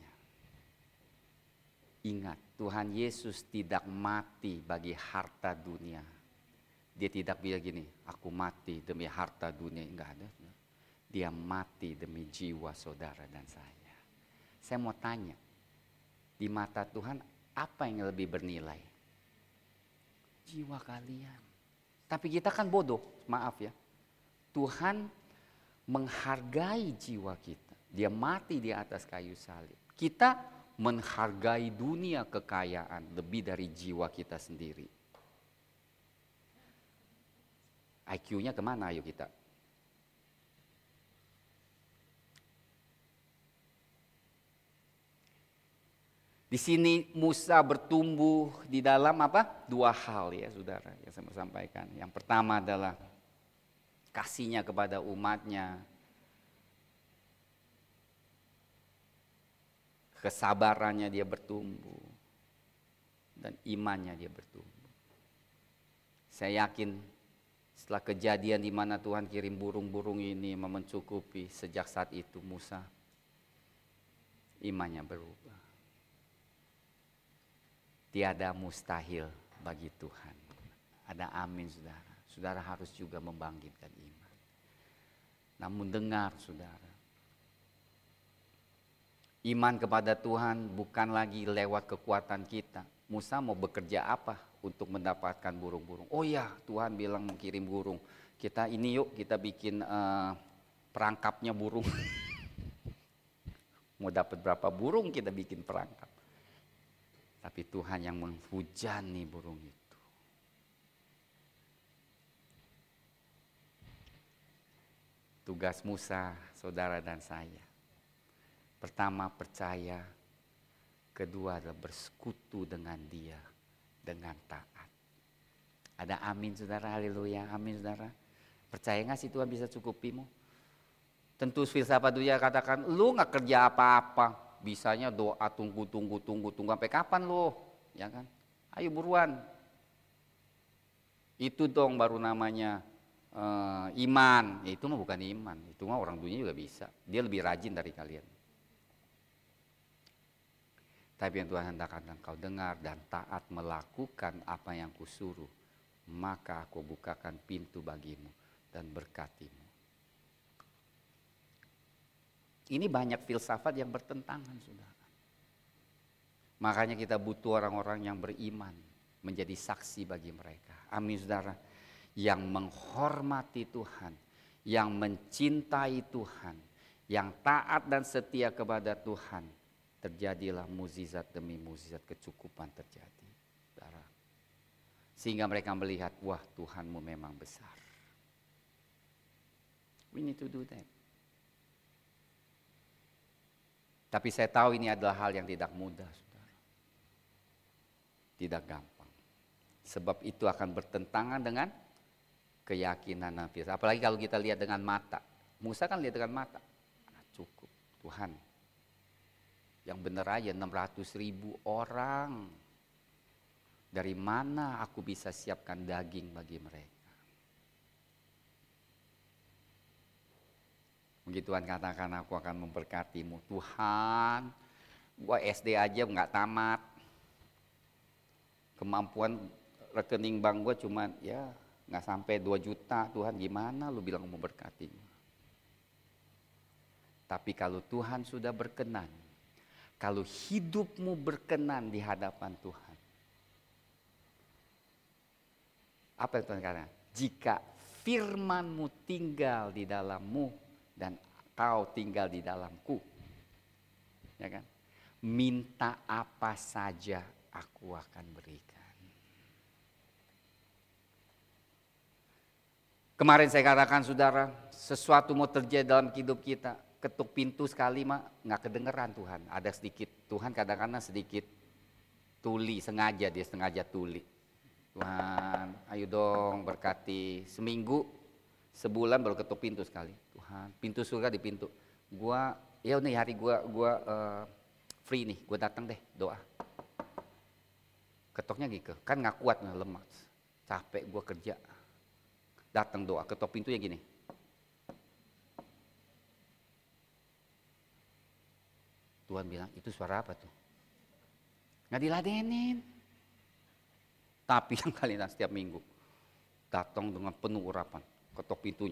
Ingat, Tuhan Yesus tidak mati bagi harta dunia. Dia tidak bilang gini, aku mati demi harta dunia. Enggak ada. Dia mati demi jiwa saudara dan saya. Saya mau tanya, di mata Tuhan apa yang lebih bernilai? Jiwa kalian. Tapi kita kan bodoh, maaf ya. Tuhan menghargai jiwa kita. Dia mati di atas kayu salib. Kita menghargai dunia kekayaan lebih dari jiwa kita sendiri. I Q-nya kemana ayo kita? Di sini Musa bertumbuh di dalam apa? Dua hal ya saudara yang saya mau sampaikan. Yang pertama adalah kasihnya kepada umatnya. Kesabarannya dia bertumbuh. Dan imannya dia bertumbuh. Saya yakin setelah kejadian di mana Tuhan kirim burung-burung ini mencukupi, sejak saat itu Musa imannya berubah. Tiada mustahil bagi Tuhan. Ada amin saudara. Saudara harus juga membangkitkan iman. Namun dengar saudara. Iman kepada Tuhan bukan lagi lewat kekuatan kita. Musa mau bekerja apa untuk mendapatkan burung-burung? Oh ya, Tuhan bilang mau kirim burung. Kita ini yuk kita bikin uh, perangkapnya burung. Mau dapat berapa burung kita bikin perangkap. Tapi Tuhan yang menghujani burung itu. Tugas Musa, saudara dan saya. Pertama percaya, kedua adalah bersekutu dengan dia dengan taat. Ada amin saudara, haleluya, amin saudara. Percaya gak sih Tuhan bisa cukupimu? Tentu filsafat dunia katakan, lu gak kerja apa-apa. Bisanya doa tunggu, tunggu, tunggu, tunggu. Sampai kapan lu? Ya kan? Ayo buruan. Itu dong baru namanya uh, iman. Ya, itu mah bukan iman. Itu mah orang dunia juga bisa. Dia lebih rajin dari kalian. Tapi yang Tuhan hendakkan kau dengar dan taat melakukan apa yang kusuruh. Maka aku bukakan pintu bagimu dan berkatimu. Ini banyak filsafat yang bertentangan saudara. Makanya kita butuh orang-orang yang beriman. Menjadi saksi bagi mereka. Amin saudara. Yang menghormati Tuhan. Yang mencintai Tuhan. Yang taat dan setia kepada Tuhan. Terjadilah mukjizat demi mukjizat, kecukupan terjadi. Saudara. Sehingga mereka melihat, wah Tuhanmu memang besar. We need to do that. Tapi saya tahu ini adalah hal yang tidak mudah, saudara. Tidak gampang. Sebab itu akan bertentangan dengan keyakinan nafsu. Apalagi kalau kita lihat dengan mata. Musa kan lihat dengan mata. Nah, cukup, Tuhan. Yang benar aja enam ratus ribu orang. Dari mana aku bisa siapkan daging bagi mereka? Begitu Tuhan katakan aku akan memberkatimu. Tuhan, gua S D aja nggak tamat. Kemampuan rekening bank gua cuma ya nggak sampai dua juta. Tuhan gimana lu bilang mau memberkatimu? Tapi kalau Tuhan sudah berkenan, kalau hidupmu berkenan di hadapan Tuhan. Apa yang Tuhan katakan? Jika firman-Mu tinggal di dalammu, dan kau tinggal di dalamku, ya kan? Minta apa saja aku akan berikan. Kemarin saya katakan saudara, sesuatu mau terjadi dalam hidup kita, ketuk pintu sekali mah nggak kedengeran Tuhan. Ada sedikit, Tuhan kadang-kadang sedikit tuli, sengaja dia sengaja tuli. Tuhan, ayo dong berkati. Seminggu, sebulan baru ketuk pintu sekali. Tuhan, pintu surga di pintu. Gua, ya nih hari gua gua uh, free nih, gua datang deh doa. Ketoknya gitu, kan nggak kuat, nggak lemas, capek gua kerja. Datang doa, ketok pintunya gini. Tuhan bilang, itu suara apa tuh? Nggak diladenin. Tapi yang kalian setiap minggu datang dengan penuh urapan, ketok pintunya.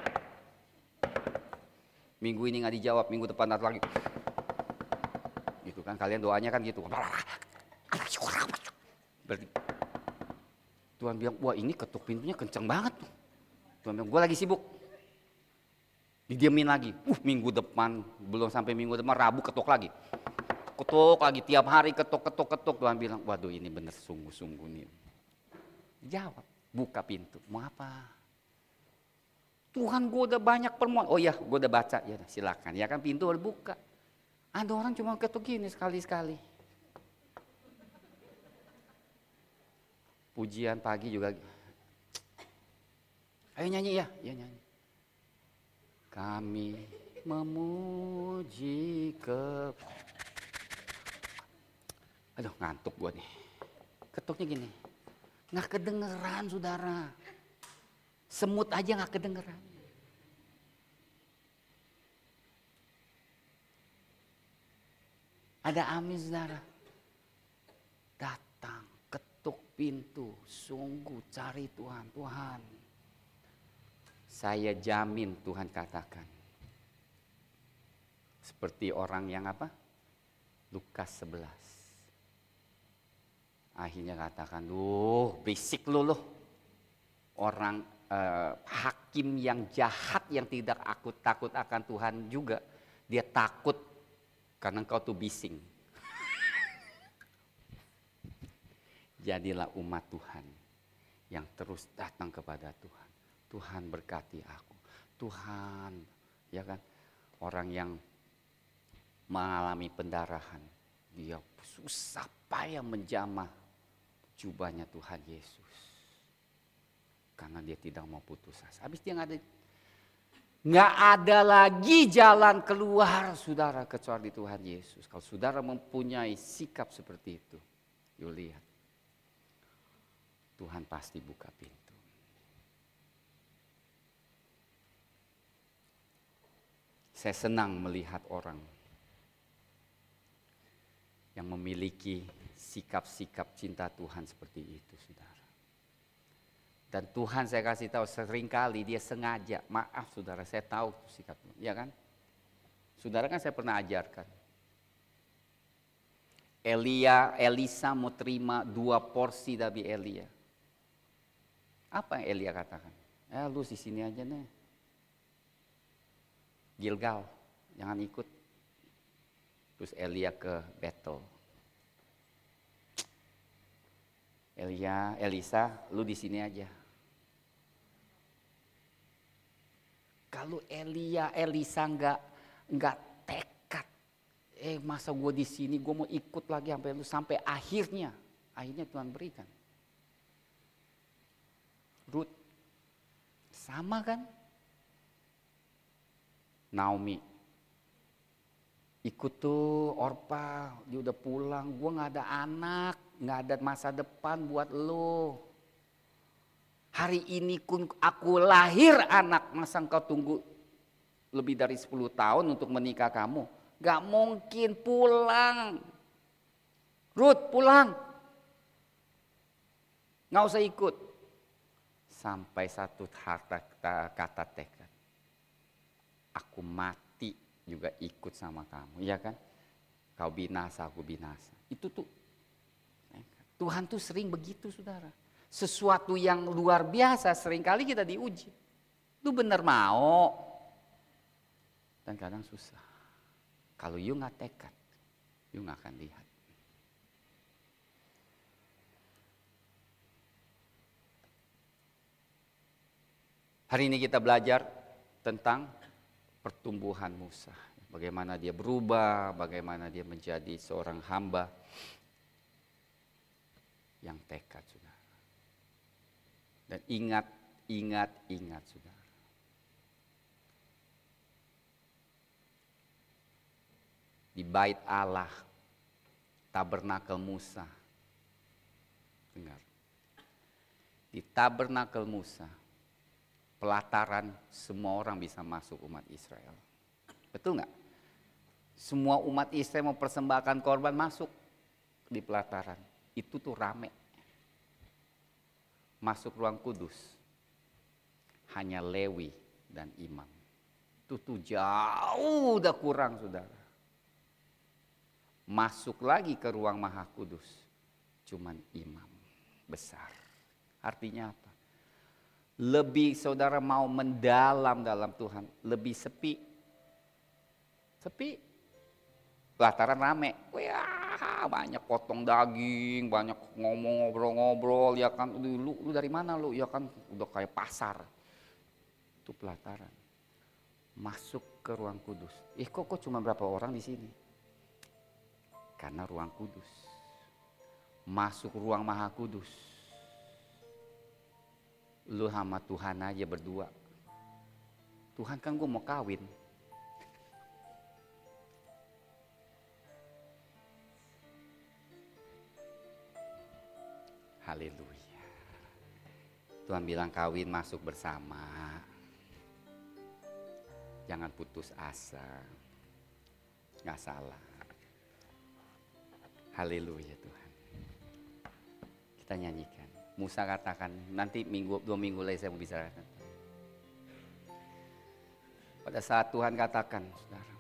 Minggu ini nggak dijawab, minggu depan datang lagi. Gitu kan, kalian doanya kan gitu. Berarti Tuhan bilang, wah ini ketuk pintunya kenceng banget tuh. Tuhan bilang, gue lagi sibuk. Didiamin lagi. Uh, minggu depan, belum sampai minggu depan, Rabu ketuk lagi. Ketuk lagi, tiap hari ketuk, ketuk, ketuk. Tuhan bilang, waduh ini bener sungguh-sungguh nih. Jawab, buka pintu. Mau apa? Tuhan gue udah banyak permohonan. Oh ya, gue udah baca. Ya silakan. Ya kan pintu udah buka. Ada orang cuma ketuk gini sekali-sekali. Pujian pagi juga. Ayo nyanyi ya, ya nyanyi. Kami memuji ke... Aduh ngantuk gue nih. Ketuknya gini. Nggak kedengeran saudara. Semut aja nggak kedengeran. Ada amin saudara. Datang, ketuk pintu, sungguh cari Tuhan. Tuhan, saya jamin Tuhan katakan. Seperti orang yang apa? Lukas sebelas. Akhirnya katakan, duh berisik lu loh. Orang eh, hakim yang jahat yang tidak aku takut akan Tuhan juga. Dia takut karena engkau tuh bising. Jadilah umat Tuhan yang terus datang kepada Tuhan. Tuhan berkati aku. Tuhan, ya kan? Orang yang mengalami pendarahan, dia susah payah menjamah jubahnya Tuhan Yesus. Karena dia tidak mau putus asa. Habis dia nggak ada Nggak ada lagi jalan keluar saudara kecuali Tuhan Yesus. Kalau saudara mempunyai sikap seperti itu, yuk lihat. Tuhan pasti buka pintu. Saya senang melihat orang yang memiliki sikap-sikap cinta Tuhan seperti itu saudara. Dan Tuhan saya kasih tahu seringkali dia sengaja, maaf saudara saya tahu sikapnya, ya kan? Saudara kan saya pernah ajarkan. Elia, Elisa mau terima dua porsi dari Elia. Apa yang Elia katakan? Eh lu di sini aja nih. Gilgal, jangan ikut. Terus Elia ke Betel. Elia, Elisa, lu di sini aja. Kalau Elia, Elisa nggak nggak tekad, eh masa gue di sini, gue mau ikut lagi sampai lu sampai akhirnya, akhirnya Tuhan berikan. Ruth, sama kan? Naomi, ikut tuh Orpa, dia udah pulang, gue nggak ada anak, nggak ada masa depan buat lo. Hari ini kun aku lahir anak, masa engkau tunggu lebih dari sepuluh tahun untuk menikah kamu? Gak mungkin, pulang. Ruth pulang. Gak usah ikut. Sampai satu harta kata tekad. Aku mati juga ikut sama kamu, ya kan? Kau binasa, aku binasa. Itu tuh, Tuhan tuh sering begitu saudara. Sesuatu yang luar biasa seringkali kita diuji. Lu bener mau. Dan kadang susah. Kalau you gak tekad, you gak akan lihat. Hari ini kita belajar tentang pertumbuhan Musa. Bagaimana dia berubah, bagaimana dia menjadi seorang hamba yang tekad saudara. Dan ingat, ingat, ingat saudara. Di bait Allah, tabernakel Musa. Dengar. Di tabernakel Musa, pelataran semua orang bisa masuk umat Israel. Betul nggak? Semua umat Israel mau persembahkan korban masuk di pelataran. Itu tuh rame. Masuk ruang kudus hanya Lewi dan imam. Itu tuh jauh udah kurang saudara. Masuk lagi ke ruang maha kudus cuman imam besar. Artinya apa? Lebih saudara mau mendalam dalam Tuhan, lebih sepi. Sepi. Pelataran rame. Wah, banyak potong daging, banyak ngomong ngobrol-ngobrol, ya kan. Lu, lu dari mana lu? Ya kan udah kayak pasar. Itu pelataran. Masuk ke ruang kudus. Eh kok, kok cuma berapa orang di sini? Karena ruang kudus. Masuk ruang maha kudus. Lu sama Tuhan aja berdua. Tuhan kan gue mau kawin. Haleluya. Tuhan bilang kawin masuk bersama. Jangan putus asa. Gak salah. Haleluya Tuhan. Kita nyanyikan. Musa katakan, nanti minggu, dua minggu lagi saya mau bicarakan. Pada saat Tuhan katakan, saudara,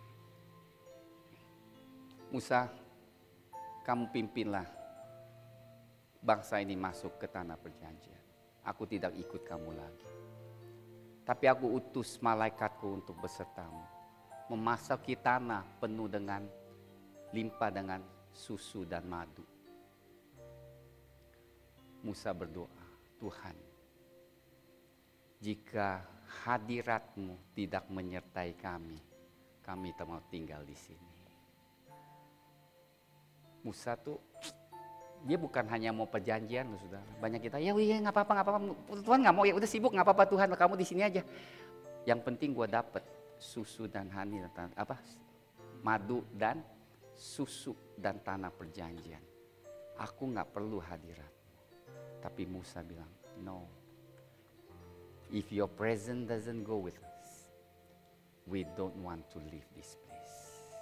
Musa, kamu pimpinlah bangsa ini masuk ke tanah perjanjian. Aku tidak ikut kamu lagi. Tapi aku utus malaikatku untuk besertamu. Memasuki tanah penuh dengan limpah dengan susu dan madu. Musa berdoa, Tuhan, jika hadiratmu tidak menyertai kami, kami tak mau tinggal di sini. Musa tuh, dia bukan hanya mau perjanjian loh saudara. Banyak kita, ya iya nggak apa-apa, nggak apa-apa. Tuhan nggak mau, ya udah sibuk nggak apa-apa Tuhan, kamu di sini aja. Yang penting gue dapet susu dan honey, apa madu dan susu dan tanah perjanjian. Aku nggak perlu hadirat. Tapi Musa bilang, no. If your presence doesn't go with us, we don't want to leave this place.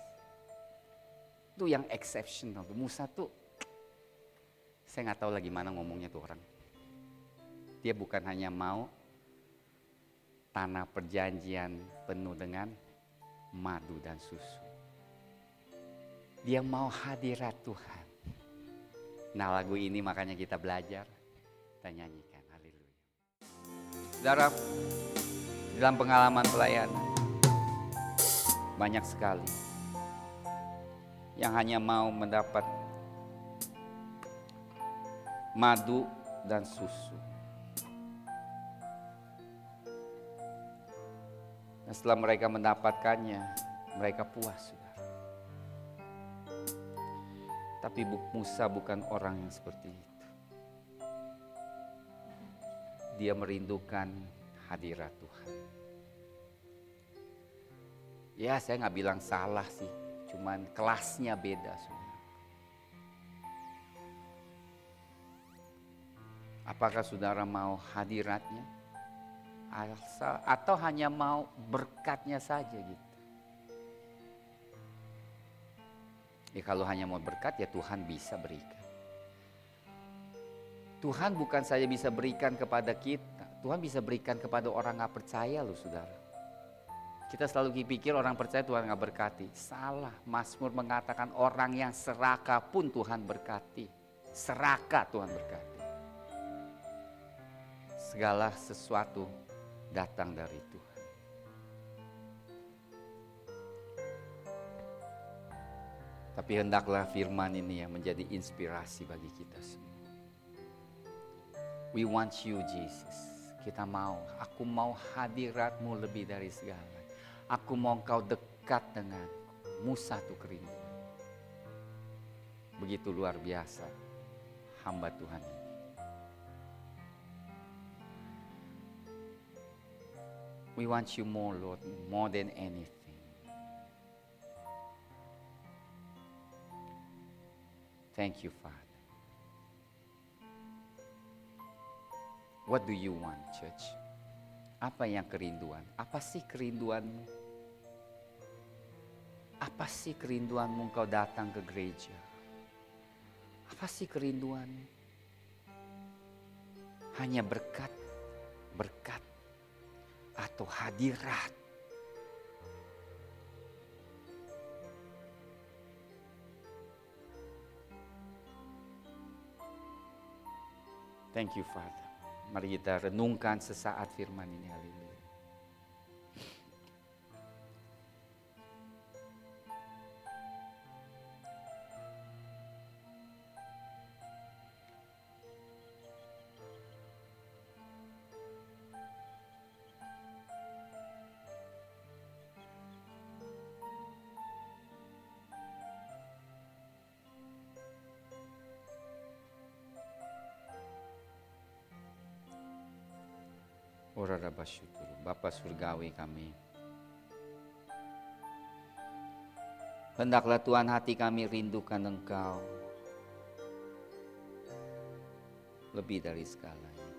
Itu yang exceptional. Musa tuh, saya nggak tahu lagi mana ngomongnya tuh orang. Dia bukan hanya mau tanah perjanjian penuh dengan madu dan susu. Dia mau hadirat Tuhan. Nah lagu ini makanya kita belajar. Kita nyanyikan, haleluya. Saudara, dalam pengalaman pelayanan banyak sekali yang hanya mau mendapat madu dan susu. Dan setelah mereka mendapatkannya, mereka puas, saudara. Tapi Musa bukan orang yang seperti itu. Dia merindukan hadirat Tuhan. Ya saya nggak bilang salah sih, cuman kelasnya beda saudara. Apakah saudara mau hadiratnya? Atau hanya mau berkatnya saja gitu? Ya kalau hanya mau berkat ya Tuhan bisa berikan. Tuhan bukan saja bisa berikan kepada kita, Tuhan bisa berikan kepada orang gak percaya loh saudara. Kita selalu pikir orang percaya Tuhan gak berkati. Salah, Mazmur mengatakan orang yang serakah pun Tuhan berkati. Serakah Tuhan berkati. Segala sesuatu datang dari Tuhan. Tapi hendaklah firman ini yang menjadi inspirasi bagi kita semua. We want you Jesus. Kita mau, aku mau hadiratmu lebih dari segala. Aku mau engkau dekat dengan Musa tuh kerinduan. Begitu luar biasa hamba Tuhan ini. We want you more Lord, more than anything. Thank you Father. What do you want, church? Apa yang kerinduan? Apa sih kerinduanmu? Apa sih kerinduanmu engkau datang ke gereja? Apa sih kerinduanmu? Hanya berkat, berkat, atau hadirat? Thank you, Father. Mari kita renungkan sesaat firman ini. Haleluya. Ora rabasyukur. Bapa surgawi kami, hendaklah Tuhan hati kami rindukan Engkau lebih dari segalanya.